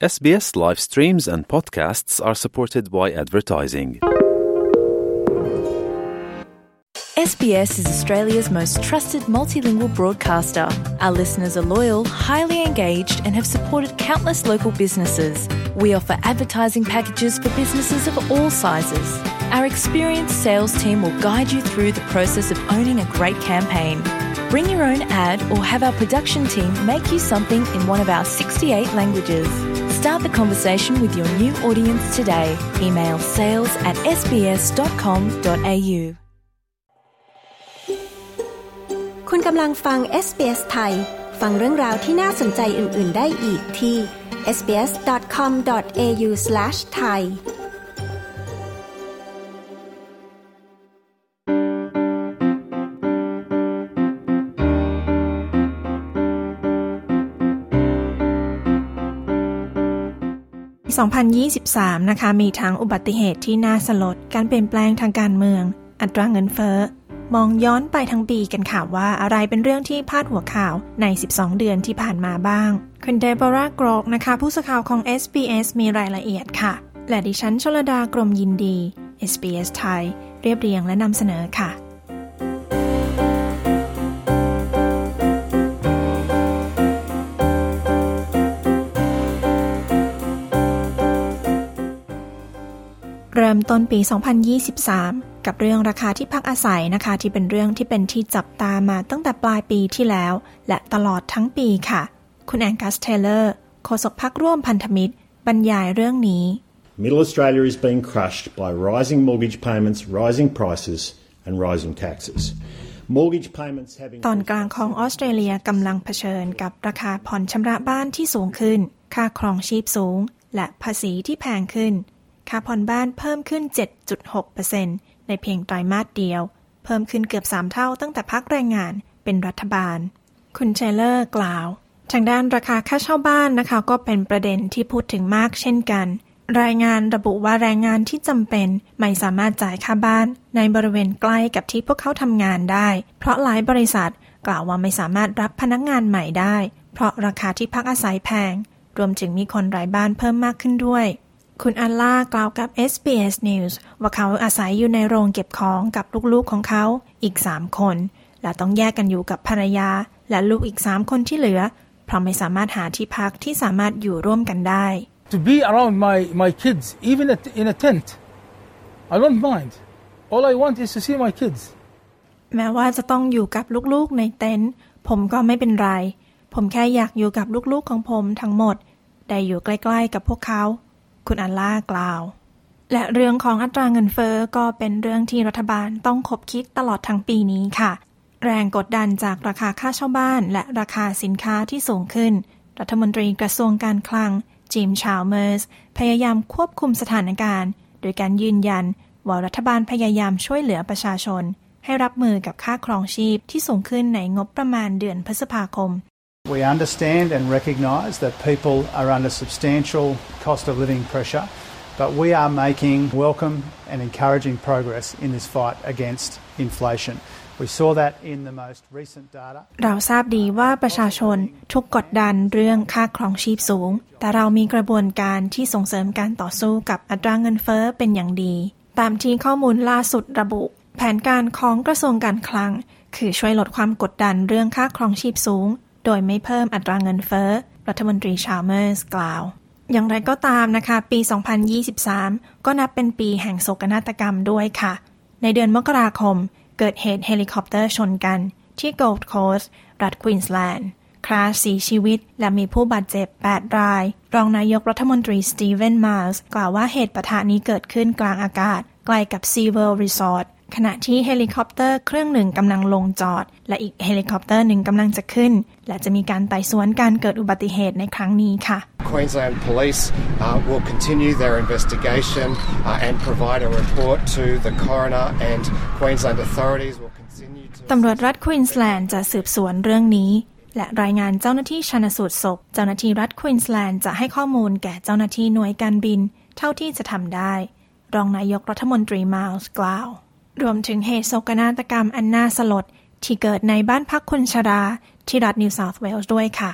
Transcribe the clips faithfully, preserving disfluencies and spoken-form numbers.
S B S live streams and podcasts are supported by advertising. S B S is Australia's most trusted multilingual broadcaster. Our listeners are loyal, highly engaged, and have supported countless local businesses. We offer advertising packages for businesses of all sizes. Our experienced sales team will guide you through the process of owning a great campaign. Bring your own ad or have our production team make you something in one of our sixty-eight languages. Start the conversation with your new audience today. Email sales at s b s dot com dot a u คุณกำลังฟัง เอส บี เอส ไทยฟังเรื่องราวที่น่าสนใจอื่นๆได้อีกที่ เอส บี เอส ดอท คอม ดอท เอ ยู สแลช ไทยสองพันยี่สิบสามนะคะมีทั้งอุบัติเหตุที่น่าสลดการเปลี่ยนแปลงทางการเมืองอัตราเงินเฟ้อมองย้อนไปทั้งปีกันค่ะว่าอะไรเป็นเรื่องที่พาดหัวข่าวในสิบสองเดือนที่ผ่านมาบ้างคุณเดโบราห์ โกรกนะคะผู้สื่อข่าวของ เอส บี เอส มีรายละเอียดค่ะและดิฉันชลดากรมยินดี เอส บี เอส ไทยเรียบเรียงและนำเสนอค่ะเริ่มต้นปีสองพันยี่สิบสามกับเรื่องราคาที่พักอาศัยนะคะที่เป็นเรื่องที่เป็นที่จับตามาตั้งแต่ปลายปีที่แล้วและตลอดทั้งปีค่ะคุณแองกัส เทเลอร์โฆษกพรรคร่วมพันธมิตรบรรยายเรื่องนี้ Middle Australia is being crushed by rising mortgage payments, rising prices and rising taxes. Mortgage payments having ตอนกลางของออสเตรเลียกำลังเผชิญกับราคาผ่อนชำระบ้านที่สูงขึ้นค่าครองชีพสูงและภาษีที่แพงขึ้นค่าผ่อนบ้านเพิ่มขึ้น เจ็ดจุดหกเปอร์เซ็นต์ ในเพียงไตรมาสเดียวเพิ่มขึ้นเกือบสามเท่าตั้งแต่พรรคแรงงานเป็นรัฐบาลคุณเชลเลอร์กล่าวทางด้านราคาค่าเช่าบ้านนะคะก็เป็นประเด็นที่พูดถึงมากเช่นกันรายงานระบุว่าแรงงานที่จำเป็นไม่สามารถจ่ายค่าบ้านในบริเวณใกล้กับที่พวกเขาทำงานได้เพราะหลายบริษัทกล่าวว่าไม่สามารถรับพนักงานใหม่ได้เพราะราคาที่พักอาศัยแพงรวมถึงมีคนไร้บ้านเพิ่มมากขึ้นด้วยคุณอัลล่ากล่าวกับ เอส บี เอส News ว่าเขาอาศัยอยู่ในโรงเก็บของกับลูกๆของเขาอีกสามคนและต้องแยกกันอยู่กับภรรยาและลูกอีกสามคนที่เหลือเพราะไม่สามารถหาที่พักที่สามารถอยู่ร่วมกันได้ To be around my my kids even in a tent I don't mind all I want is to see my kids แม้ว่าจะต้องอยู่กับลูกๆในเต็นท์ผมก็ไม่เป็นไรผมแค่อยากอยู่กับลูกๆของผมทั้งหมดได้อยู่ใกล้ๆกับพวกเขาคุณอัลล่ากล่าวและเรื่องของอัตราเงินเฟ้อก็เป็นเรื่องที่รัฐบาลต้องคบคิดตลอดทั้งปีนี้ค่ะแรงกดดันจากราคาค่าเช่าบ้านและราคาสินค้าที่สูงขึ้นรัฐมนตรีกระทรวงการคลังจิม ชาลเมอร์สพยายามควบคุมสถานการณ์โดยการยืนยันว่ารัฐบาลพยายามช่วยเหลือประชาชนให้รับมือกับค่าครองชีพที่สูงขึ้นในงบประมาณเดือนพฤษภาคม We understand and recognise that people are under substantial cost of living pressure, but we are making welcome and encouraging progress in this fight against inflation. We saw that in the most recent data. เราทราบดีว่าประชาชนถูกกดดันเรื่องค่าครองชีพสูงแต่เรามีกระบวนการที่ส่งเสริมการต่อสู้กับอัตราเงินเฟ้อเป็นอย่างดีตามที่ข้อมูลล่าสุดระบุแผนการของกระทรวงการคลังคือช่วยลดความกดดันเรื่องค่าครองชีพสูงโดยไม่เพิ่มอัตราเงินเฟ้อรัฐมนตรีชาลเมอร์สกล่าวอย่างไรก็ตามนะคะปีสองพันยี่สิบสามก็นับเป็นปีแห่งโศกนาฏกรรมด้วยค่ะในเดือนมกราคมเกิดเหตุเฮลิคอปเตอร์ชนกันที่ Gold Coast รัฐควีนส์แลนด์ฆ่าสี่ชีวิตและมีผู้บาดเจ็บแปดรายรองนายกรัฐมนตรีสตีเวนมาลส์กล่าวว่าเหตุปะทะนี้เกิดขึ้นกลางอากาศใกล้กับ SeaWorld Resortขณะที่เฮลิคอปเตอร์เครื่องหนึ่งกำลังลงจอดและอีกเฮลิคอปเตอร์หนึ่งกำลังจะขึ้นและจะมีการไต่สวนการเกิดอุบัติเหตุในครั้งนี้ค่ะ Queensland Police uh, will continue their investigation uh, and provide a report to the coroner and Queensland authorities will continue to ตำรวจรัฐควีนส์แลนด์จะสืบสวนเรื่องนี้และรายงานเจ้าหน้าที่ชันสูตรศพเจ้าหน้าที่รัฐควีนส์แลนด์จะให้ข้อมูลแก่เจ้าหน้าที่หน่วยการบินเท่าที่จะทำได้รองนายกรัฐมนตรีมาลส์กล่าวรวมถึงเหตุโศกนาฏกรรมอันน่าสลดที่เกิดในบ้านพักคนชราที่รัฐนิวเซาท์เวลส์ด้วยค่ะ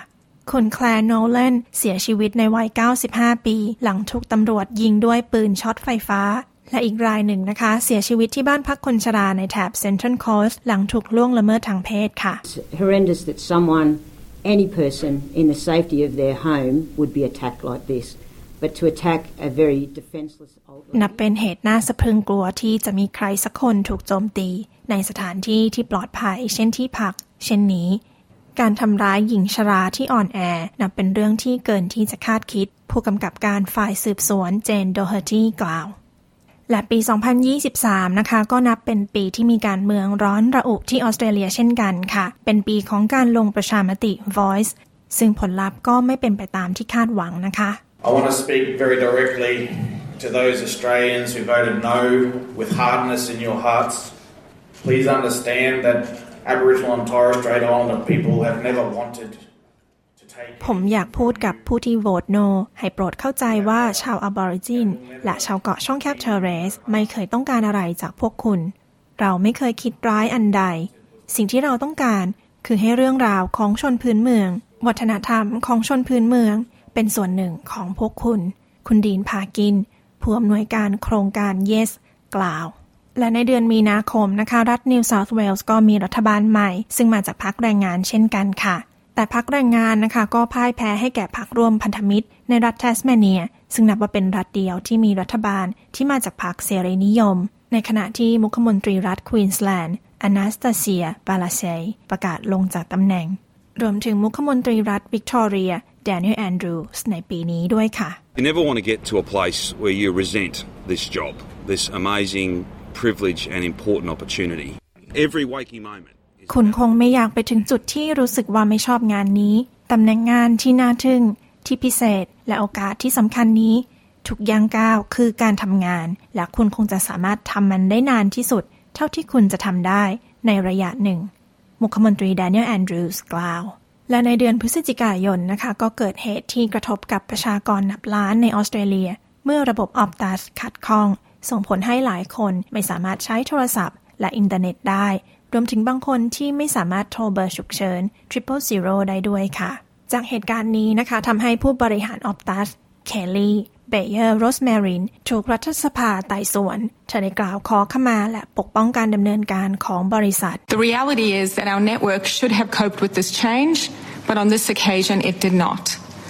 คุณแคลร์โนแลนเสียชีวิตในวัยเก้าสิบห้าปีหลังถูกตำรวจยิงด้วยปืนช็อตไฟฟ้าและอีกรายหนึ่งนะคะเสียชีวิตที่บ้านพักคนชราในแถบเซ็นทรัลโคสต์หลังถูกล่วงละเมิดทางเพศค่ะ It's horrendous that someone, any person in the safety of their home would be attacked like this, but to attack a very defenseless old lady. นับเป็นเหตุน่าสะพรึงกลัวที่จะมีใครสักคนถูกโจมตีในสถานที่ที่ปลอดภัยเช่นที่พักเช่นนี้การทำร้ายหญิงชราที่อ่อนแอนับเป็นเรื่องที่เกินที่จะคาดคิดผู้กำกับการฝ่ายสืบสวนเจนโดเฮอร์ตี้กล่าวและปีสองพันยี่สิบสามนะคะก็นับเป็นปีที่มีการเมืองร้อนระอุที่ออสเตรเลียเช่นกันค่ะเป็นปีของการลงประชามติ Voice ซึ่งผลลัพธ์ก็ไม่เป็นไปตามที่คาดหวังนะคะ I want to speak very directly to those Australians who voted no with hardness in your hearts. Please understand that Aboriginal and Torres Strait Islander people have never wantedผมอยากพูดกับผู้ที่โหวตโนให้โปรดเข้าใจว่าชาวอบอริจินและชาวเกาะช่องแคบเทเรสไม่เคยต้องการอะไรจากพวกคุณเราไม่เคยคิดร้ายอันใดสิ่งที่เราต้องการคือให้เรื่องราวของชนพื้นเมืองวัฒนธรรมของชนพื้นเมืองเป็นส่วนหนึ่งของพวกคุณคุณดีนพากินผู้อำนวยการโครงการ Yes กล่าวและในเดือนมีนาคมนะคะรัฐนิวเซาท์เวลส์ก็มีรัฐบาลใหม่ซึ่งมาจากพรรคแรงงานเช่นกันค่ะแต่พรรคแรงงานนะคะก็พ่ายแพ้ให้แก่พรรคร่วมพันธมิตรในรัฐแทสเมเนียซึ่งนับว่าเป็นรัฐเดียวที่มีรัฐบาลที่มาจากพรรคเสรีนิยมในขณะที่มุขมนตรีรัฐควีนสแลนด์อนาสตาเซียปาลาเซย์ประกาศลงจากตำแหน่งรวมถึงมุขมนตรีรัฐวิกตอเรียแดเนียลแอนดรูส์ในปีนี้ด้วยค่ะ You never want to get to a place where you resent this job, this amazing privilege and important opportunity. Every waking momentคุณคงไม่อยากไปถึงจุดที่รู้สึกว่าไม่ชอบงานนี้ตำแหน่งงานที่น่าทึ่งที่พิเศษและโอกาสที่สำคัญนี้ทุกย่างก้าวคือการทำงานและคุณคงจะสามารถทำมันได้นานที่สุดเท่าที่คุณจะทำได้ในระยะหนึ่งมุขมนตรีแดเนียลแอนดรูส์กล่าวและในเดือนพฤศจิกายนนะคะก็เกิดเหตุที่กระทบกับประชากรนับล้านในออสเตรเลียเมื่อระบบออปตัสขัดข้องส่งผลให้หลายคนไม่สามารถใช้โทรศัพท์และอินเทอร์เน็ตได้รวมถึงบางคนที่ไม่สามารถโทรเบอร์ฉุกเฉิน Triple Zero ได้ด้วยค่ะจากเหตุการณ์นี้นะคะทำให้ผู้บริหารออปตัสเคลลี่เบเยอร์โรสแมรินถูกรัฐสภาไต่สวนเธอได้กล่าวขอขมาและปกป้องการดำเนินการของบริษัท The reality is that our network should have coped with this change, but on this occasion it did not.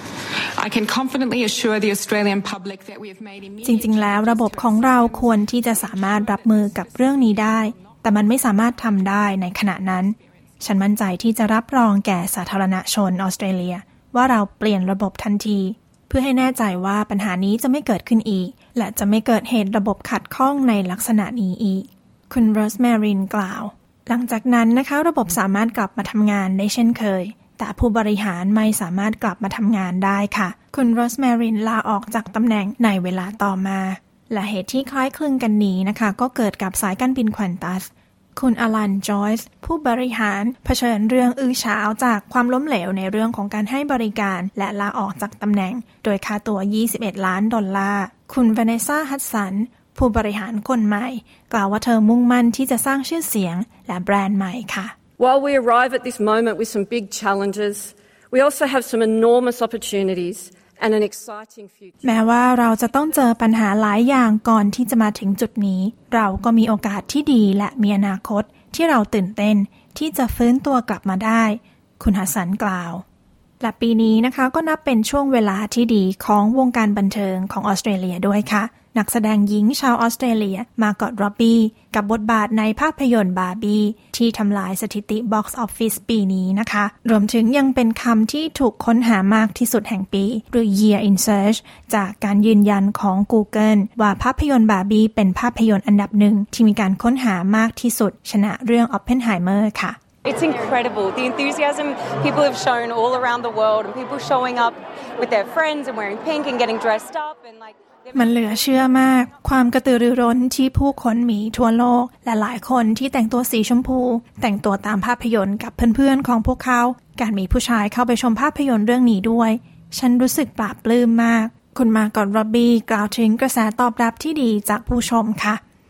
I can confidently assure the Australian public that we have made immediate จริงๆแล้วระบบของเราควรที่จะสามารถรับมือกับเรื่องนี้ได้แต่มันไม่สามารถทำได้ในขณะนั้นฉันมั่นใจที่จะรับรองแก่สาธารณชนออสเตรเลียว่าเราเปลี่ยนระบบทันทีเพื่อให้แน่ใจว่าปัญหานี้จะไม่เกิดขึ้นอีกและจะไม่เกิดเหตุระบบขัดข้องในลักษณะนี้อีกคุณโรสแมรินกล่าวหลังจากนั้นนะคะระบบสามารถกลับมาทำงานได้เช่นเคยแต่ผู้บริหารไม่สามารถกลับมาทำงานได้ค่ะคุณโรสแมรินลาออกจากตำแหน่งในเวลาต่อมาและเหตุที่คล้ายคลึงกันนี้นะคะก็เกิดกับสายการบินควอนตัสคุณอลันจอยส์ผู้บริหารเผชิญเรื่องอื้อฉาวจากความล้มเหลวในเรื่องของการให้บริการและลาออกจากตำแหน่งโดยค่าตัวยี่สิบเอ็ดล้านดอลลาร์คุณวาเนซ่าฮัดสันผู้บริหารคนใหม่กล่าวว่าเธอมุ่งมั่นที่จะสร้างชื่อเสียงและแบรนด์ใหม่ค่ะ While we arrive at this moment with some big challenges, we also have some enormous opportunities.And an exciting future. แม้ว่าเราจะต้องเจอปัญหาหลายอย่างก่อนที่จะมาถึงจุดนี้เราก็มีโอกาสที่ดีและมีอนาคตที่เราตื่นเต้นที่จะฟื้นตัวกลับมาได้คุณฮัสสันกล่าวและปีนี้นะคะก็นับเป็นช่วงเวลาที่ดีของวงการบันเทิงของออสเตรเลียด้วยค่ะนักแสดงหญิงชาวออสเตรเลียมาร์กอต ร็อบบี้กับบทบาทในภาพยนตร์บาร์บี้ที่ทำลายสถิติบ็อกซ์ออฟฟิศปีนี้นะคะรวมถึงยังเป็นคำที่ถูกค้นหามากที่สุดแห่งปีหรือ Year in Search จากการยืนยันของ Google ว่าภาพยนตร์บาร์บี้เป็นภาพยนตร์อันดับหนึ่งที่มีการค้นหามากที่สุดชนะเรื่อง Oppenheimer ค่ะ It's incredible. The enthusiasm people have shown all around the world and people showing up with their friends and wearing pink and getting dressed up and like มันเหลือเชื่อมากความกระตือรือร้นที่ผู้คนมีทั่วโลกและหลายคนที่แต่งตัวสีชมพูแต่งตัวตามภาพยนตร์กับเพื่อนๆของพวกเขาการมีผู้ชายเข้าไปชมภาพยนตร์เรื่องนี้ด้วยฉันรู้สึกปลาบปลื้มมากคุณมาร์กอต ร็อบบี้กล่าวถึงกระแสตอบรับที่ดีจากผู้ชมค่ะ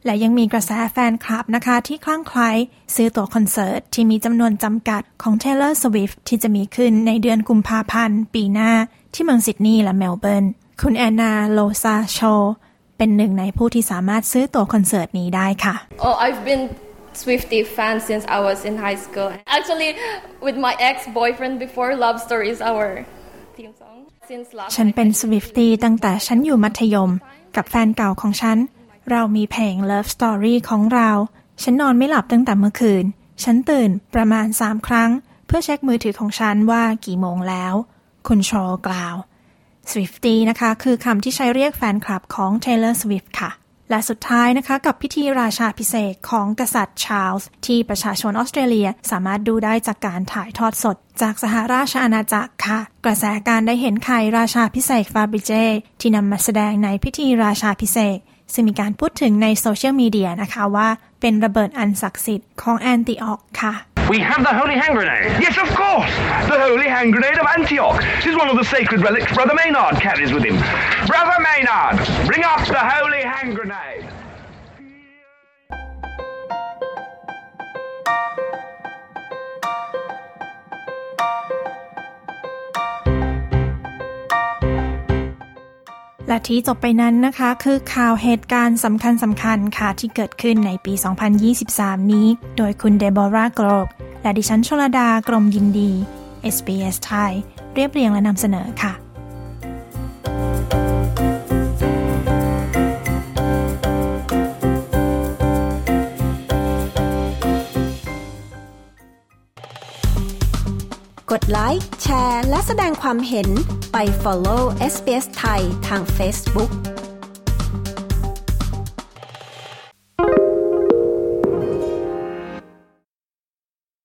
และยังมีกระแสแฟนคลับนะคะที่คลั่งไคล้ซื้อตั๋วคอนเสิร์ตที่มีจำนวนจำกัดของ Taylor Swift ที่จะมีขึ้นในเดือนกุมภาพันธ์ปีหน้าที่เมืองซิดนีย์และเมลเบิร์นคุณแอนนาโลซาโชเป็นหนึ่งในผู้ที่สามารถซื้อตั๋วคอนเสิร์ตนี้ได้ค่ะ Oh, I've been Swiftie fan since I was in high school. Actually, with my ex-boyfriend before, Love Story is our theme song. Since last ฉันเป็น Swiftie ตั้งแต่ฉันอยู่มัธยมกับแฟนเก่าของฉันเรามีเพลง Love Story ของเราฉันนอนไม่หลับตั้งแต่เมื่อคืนฉันตื่นประมาณสามครั้งเพื่อเช็คมือถือของฉันว่ากี่โมงแล้วคุณโชว์กล่าว Swiftie นะคะคือคำที่ใช้เรียกแฟนคลับของ Taylor Swift ค่ะและสุดท้ายนะคะกับพิธีราชาภิเษกของกษัตริย์ชาร์ลส์ที่ประชาชนออสเตรเลียสามารถดูได้จากการถ่ายทอดสดจากสหราชอาณาจักรค่ะกระแสการได้เห็นไข่ราชาภิเษกฟาบริเจที่นำมาแสดงในพิธีราชาภิเษกซึ่งมีการพูดถึงในโซเชียลมีเดียนะคะว่าเป็นระเบิดอันศักดิ์สิทธิ์ของแอนติออกค่ะ We have the holy hand grenade. Yes, of course. The holy hand grenade of Antioch. This is one of the sacred relics Brother Maynard carries with him. Brother Maynard, bring up the holy hand grenade. และที่จบไปนั้นนะคะคือข่าวเหตุการณ์สำคัญสำคัญค่ะที่เกิดขึ้นในปี สองพันยี่สิบสาม นี้โดยคุณเดโบราห์ โกรกและดิฉันชลดากรมยินดี เอส บี เอส ไทยเรียบเรียงและนำเสนอค่ะกดไลค์แชร์และแสดงความเห็นไป follow เอส บี เอส ไทยทาง Facebook